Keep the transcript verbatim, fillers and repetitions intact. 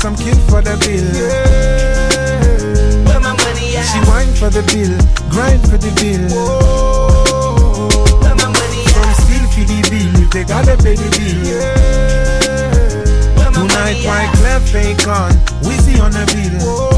some kill for the bill. Yeah. Where my money at? She whine for the bill, grind for the bill. Whoa. Where my money at? Some steal for the bill if they gotta pay the bill. Yeah. Where my Tonight money white at? clef fake on, Wizzy on the bill. Whoa.